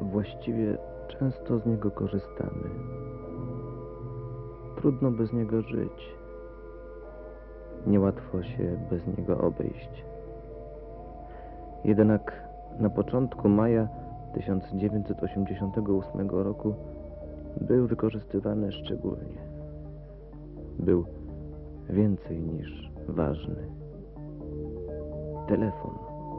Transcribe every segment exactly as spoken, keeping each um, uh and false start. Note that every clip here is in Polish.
Właściwie często z niego korzystamy. Trudno bez niego żyć. Niełatwo się bez niego obejść. Jednak na początku maja tysiąc dziewięćset osiemdziesiątego ósmego roku był wykorzystywany szczególnie. Był więcej niż ważny. Telefon.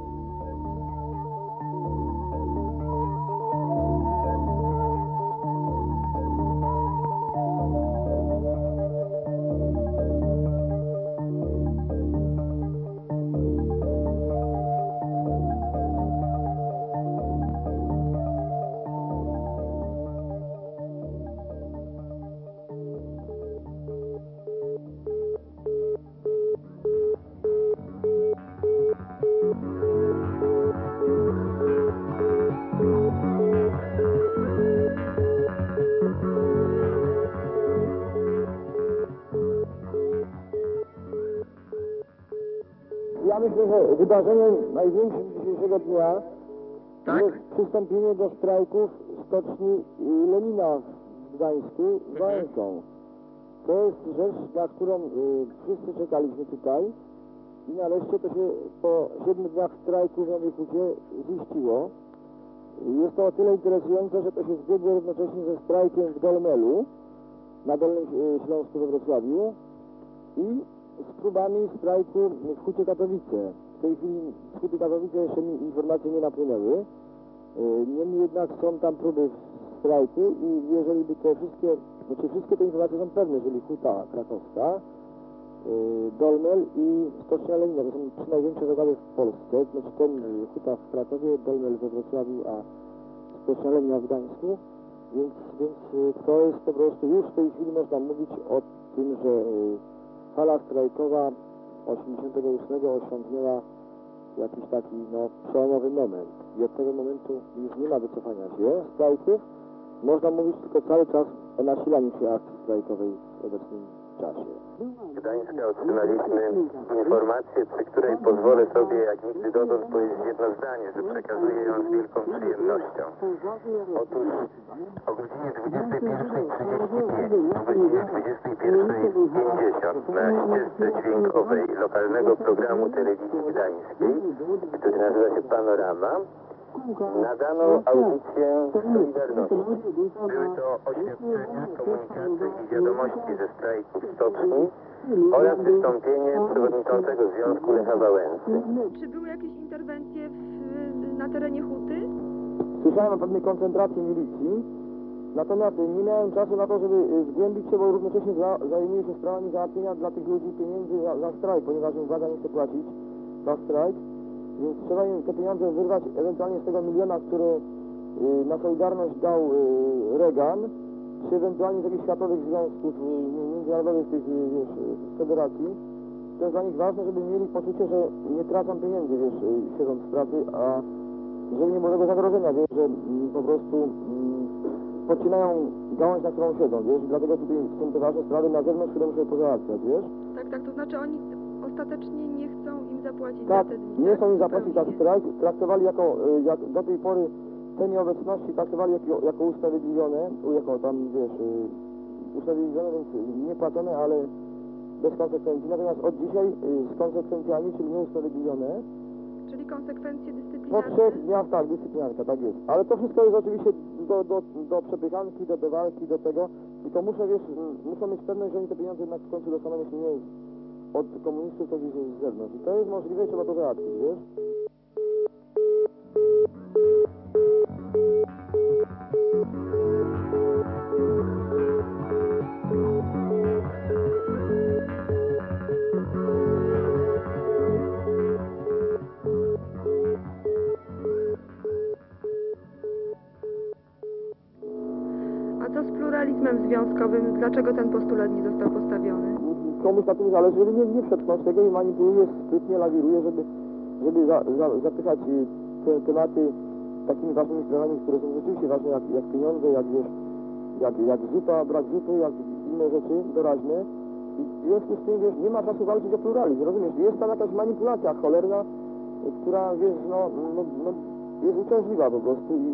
Ja myślę, że wydarzeniem największym dzisiejszego dnia Tak? jest przystąpienie do strajków stoczni Lenina w Gdańsku z Wałęsą. To jest rzecz, na którą y, wszyscy czekaliśmy tutaj i nareszcie to się po siedmiu dniach strajku w Nowej Hucie ziściło. Jest to o tyle interesujące, że to się zbiegło równocześnie ze strajkiem w Dolmelu na Dolnym y, Śląsku we Wrocławiu i z próbami strajku w Hucie Katowice. W tej chwili z Huty Katowice jeszcze mi informacje nie napłynęły. Niemniej jednak są tam próby strajku i jeżeli by te wszystkie, znaczy wszystkie te informacje są pewne, czyli Huta Krakowska, Dolmel i Stocznia Lenina, to są trzy największe zakłady w Polsce, znaczy ten Huta w Krakowie, Dolmel we Wrocławiu, a Stocznia Lenina w Gdańsku, więc, więc to jest po prostu już w tej chwili można mówić o tym, że fala strajkowa osiemdziesiątego ósmego osiągnęła jakiś taki no, przełomowy moment i od tego momentu już nie ma wycofania się strajków. Można mówić tylko cały czas o nasilaniu się akcji strajkowej w obecnym czasie. Gdańska otrzymaliśmy informację, przy której pozwolę sobie jak nigdy dotąd powiedzieć jedno zdanie, że przekazuję ją z wielką przyjemnością. Otóż o godzinie dwudziestej pierwszej trzydzieści pięć, o godzinie dwudziestej pierwszej pięćdziesiąt na ścieżce dźwiękowej lokalnego programu telewizji gdańskiej, który nazywa się Panorama, nadano audycję Solidarności. Były to oświadczenia, komunikaty i wiadomości ze strajku w stoczni oraz wystąpienie przewodniczącego związku Lecha Wałęsy. Czy były jakieś interwencje w, na terenie Huty? Słyszałem o pewnej koncentracji milicji, natomiast nie miałem czasu na to, żeby zgłębić się, bo równocześnie za, zajmuję się sprawami załatwienia dla tych ludzi pieniędzy za, za strajk, ponieważ im władza nie chce płacić za strajk. Więc trzeba im te pieniądze wyrwać ewentualnie z tego miliona, który y, na Solidarność dał y, Reagan, czy ewentualnie z jakichś światowych związków y, międzynarodowych tych y, wiesz, federacji. To jest dla nich ważne, żeby mieli poczucie, że nie tracą pieniędzy, wiesz, y, siedząc w pracy, a że nie ma tego zagrożenia, wiesz, że y, po prostu y, podcinają gałąź, na którą siedzą, wiesz, i dlatego tutaj są te ważne sprawy na zewnątrz, które muszę pozałatwiać, wiesz. Tak, tak, to znaczy oni ostatecznie nie chcą im zapłacić tak, za te dni. nie chcą im zapłacić za strajk, traktowali jako, jak do tej pory te nieobecności traktowali jako, jako usprawiedliwione, jako tam, wiesz, usprawiedliwione, więc niepłacone, ale bez konsekwencji. Natomiast od dzisiaj z konsekwencjami, czyli nieusprawiedliwione. Czyli konsekwencje Po dyscyplinarne? trzech dniach, tak, dyscyplinarka, tak jest. Ale to wszystko jest oczywiście do, do, do przepychanki, do, do walki, do tego. Tylko muszę, wiesz, muszę mieć pewność, że oni te pieniądze jednak w końcu dostaną, jeśli nie od komunistów, to gdzieś z zewnątrz. I to jest możliwe, trzeba to załatwić, wiesz? A co z pluralizmem związkowym? Dlaczego ten postulat nie został postawiony? Komuś na tym zależy, żeby nie, nie przetrwać tego i manipuluje, sprytnie lawiruje, żeby, żeby za, za, zapychać te tematy takimi ważnymi sprawami, które są rzeczywiście ważne, jak, jak pieniądze, jak wiesz, jak, jak zupa, brak zupy, jak inne rzeczy doraźne. I w związku z tym, wiesz, nie ma czasu walczyć o pluralizm, rozumiesz? Jest tam jakaś manipulacja cholerna, która, wiesz, no, no, no jest uciążliwa po prostu i, i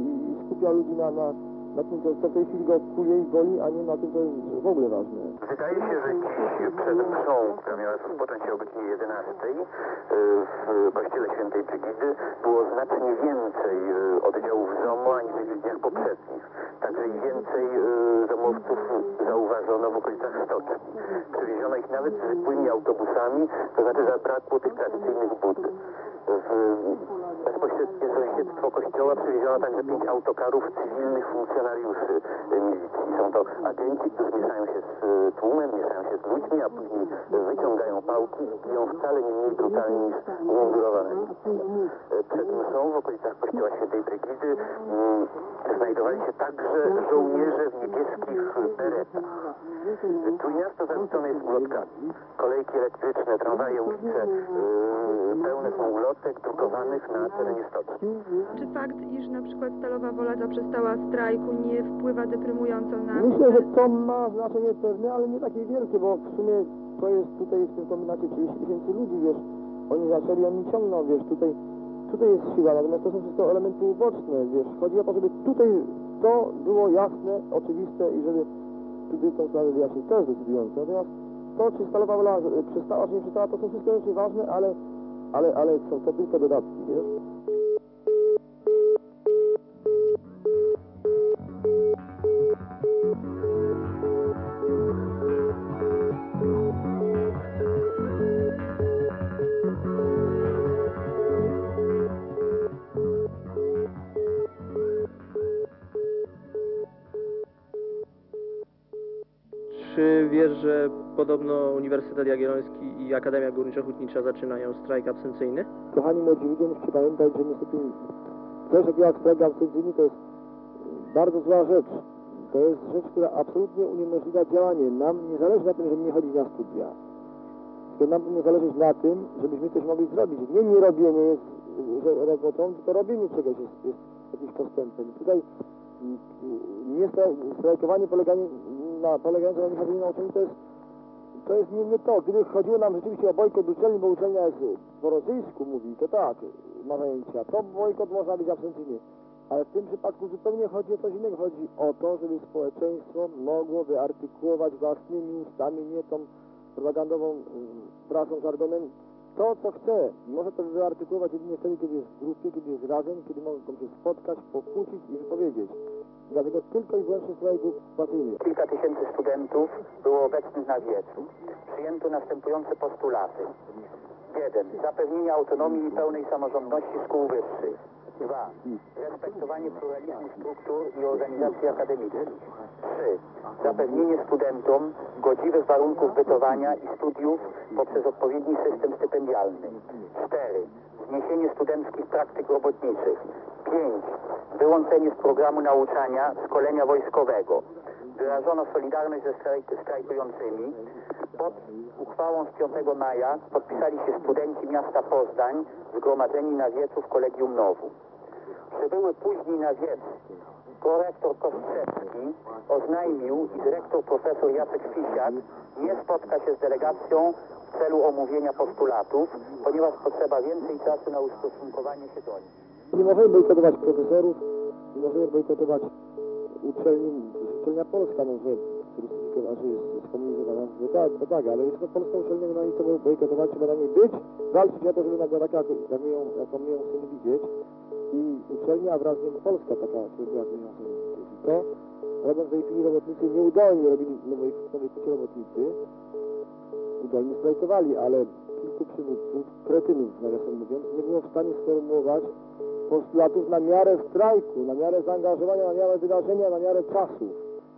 skupia ludzi na, na, na tym, co, co w tej chwili go kuje i boli, a nie na tym, co jest w ogóle ważne. Wydaje się, że dziś przed mszą, która miała rozpocząć się o godzinie jedenastej w kościele świętej Brygidy, było znacznie więcej oddziałów ZOMO aniżeli w dniach poprzednich. Także i więcej zomowców zauważono w okolicach stoczni. Przywieziono ich nawet zwykłymi autobusami, to znaczy zabrakło tych tradycyjnych bud. W bezpośrednie sąsiedztwo kościoła przywieziono także pięć autokarów cywilnych funkcjonariuszy milicji. Są to agenci, którzy mieszają się z tłumem, mieszają się z ludźmi, a później wyciągają pałki i biją wcale nie mniej brutalnie niż umundurowane milicje. Przed mszą w okolicach kościoła świętej Brygidy mm, znajdowali się także żołnierze w niebieskich beretach. Trójmiasto zaludnione jest ulotkami. Kolejki elektryczne, tramwaje, ulice yy, pełne są ulotek drukowanych na terenie stoczni. Czy fakt, iż na przykład Stalowa Wola zaprzestała strajku, nie wpływa deprymująco na... Myślę, że to ma znaczenie pewne, ale nie takie wielkie, bo w sumie to jest tutaj w tym kombinacie trzydzieści tysięcy ludzi, wiesz, oni zaczęli, oni ciągną, wiesz, tutaj, tutaj jest siła, natomiast to są wszystko elementy uboczne, wiesz, chodzi o to, żeby tutaj to było jasne, oczywiste i żeby tutaj tą sprawę wyjaśnić, to jest decydujące, natomiast to, czy Stalowa Wola przestała, czy nie przestała, to są wszystko rzeczy ważne, ale, ale, ale są to tylko dodatki, wiesz. Czy wiesz, że podobno Uniwersytet Jagielloński i Akademia Górniczo-Hutnicza zaczynają strajk absencyjny? Kochani młodzi ludzie, musicie pamiętać, że niestety coś takiego jak strajk absencyjny to jest bardzo zła rzecz. To jest rzecz, która absolutnie uniemożliwia działanie. Nam nie zależy na tym, żeby nie chodzić na studia. Tylko nam nie zależy na tym, żebyśmy coś mogli zrobić. Nie nie robienie jest że robotą, tylko robienie czegoś jest, jest jakimś postępem. Tutaj nie strajkowanie poleganie na, polegające na niechodzeniu na uczelni to jest, to jest nie, nie to. Gdyby chodziło nam rzeczywiście o bojkot uczelni, bo uczelnia jest po rosyjsku mówi, to tak, ma zajęcia. To bojkot można być absencyjny. Ale w tym przypadku zupełnie chodzi o coś innego. Chodzi o to, żeby społeczeństwo mogło wyartykułować własnymi ustami, nie tą propagandową prasą, żargonem, to, co chce. Może to wyartykułować jedynie wtedy, kiedy jest w grupie, kiedy jest razem, kiedy mogą się spotkać, pokłócić i wypowiedzieć. Dlatego tylko i wyłącznie strajków partyjnych. Kilka tysięcy studentów było obecnych na wiecu. Przyjęto następujące postulaty. jeden. Zapewnienie autonomii i pełnej samorządności szkół wyższych. dwa. Respektowanie pluralizmu struktur i organizacji akademickich. trzy. Zapewnienie studentom godziwych warunków bytowania i studiów poprzez odpowiedni system stypendialny. cztery. Zniesienie studenckich praktyk robotniczych. pięć. Wyłączenie z programu nauczania szkolenia wojskowego. Wyrażono solidarność ze strajk strajkującymi. Pod uchwałą z piątego maja podpisali się studenci miasta Poznań zgromadzeni na wiecu w Kolegium Nowu. Przybyły później na wiec prorektor Kostrzewski oznajmił, iż rektor profesor Jacek Fisiak nie spotka się z delegacją w celu omówienia postulatów, ponieważ potrzeba więcej czasu na ustosunkowanie się do nich. Nie możemy bojkotować profesorów, nie możemy bojkotować uczelni, uczelnia polska może turystykowa, że jest skomunizowana, że tak, to tak, ale jest to polska uczelnia, nie ma nic co bojkotować, trzeba na niej być, walczyć o to, żeby nagle taka, jak my ją, jaką my ją chcemy widzieć i uczelnia wraz z nią polska taka, która jak my ją chcemy widzieć. I to robią w tej chwili robotnicy nieudolnie, robili nowej, nowej kucie robotnicy, udolnie strajkowali, ale kilku przywódców, kretynów nawiasem mówiąc, nie było w stanie sformułować postulatów na miarę strajku, na miarę zaangażowania, na miarę wydarzenia, na miarę czasów.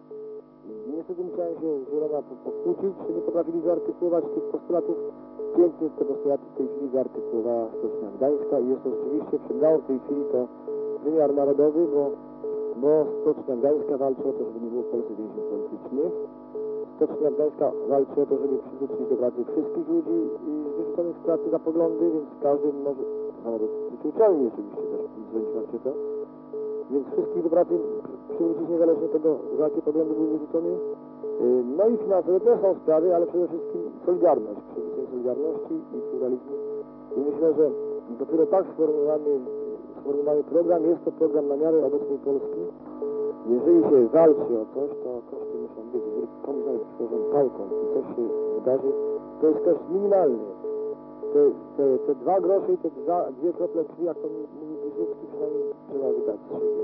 Niestety musiałem się z wieloma pokłócić, że nie potrafili wyartykułować tych postulatów. Pięknie te postulaty w tej chwili wyartykułowała Stocznia Gdańska i jest to rzeczywiście przybrało w tej chwili to wymiar narodowy, bo, bo Stocznia Gdańska walczy o to, żeby nie było w Polsce więźniów politycznych. Stocznia Gdańska walczy o to, żeby przywrócić do pracy wszystkich ludzi wyrzuconych z pracy za poglądy, więc każdy może, to samo dotyczy uczelni oczywiście też, zwróćcie to, więc wszystkich do pracy przywrócić niezależnie od tego, za jakie poglądy były wyrzucone. No i finansowe też są sprawy, ale przede wszystkim solidarność, przywrócenie solidarności i pluralizmu. I myślę, że dopiero tak sformułowany, informowany program. Jest to program na miarę obecnej Polski. Jeżeli się walczy o coś, to koszty muszą być. Jeżeli komuś nawet przyłożą pałką i coś się wydarzy, to jest koszt minimalny. Te, te, te dwa grosze i te dwa, dwie krople krwi, jak to mówi Wysocki, przynajmniej trzeba wydać z siebie.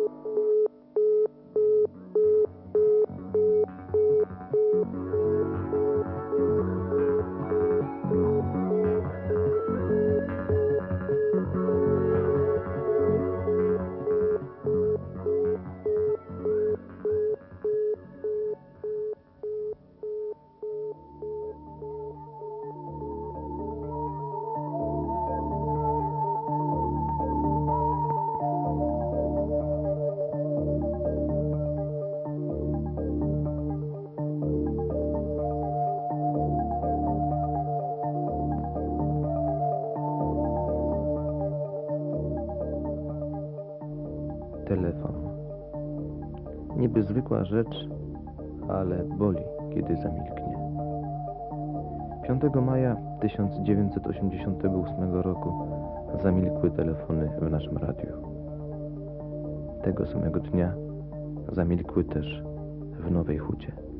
Telefon. Niby zwykła rzecz, ale boli, kiedy zamilknie. piątego maja tysiąc dziewięćset osiemdziesiątego ósmego roku zamilkły telefony w naszym radiu. Tego samego dnia zamilkły też w Nowej Hucie.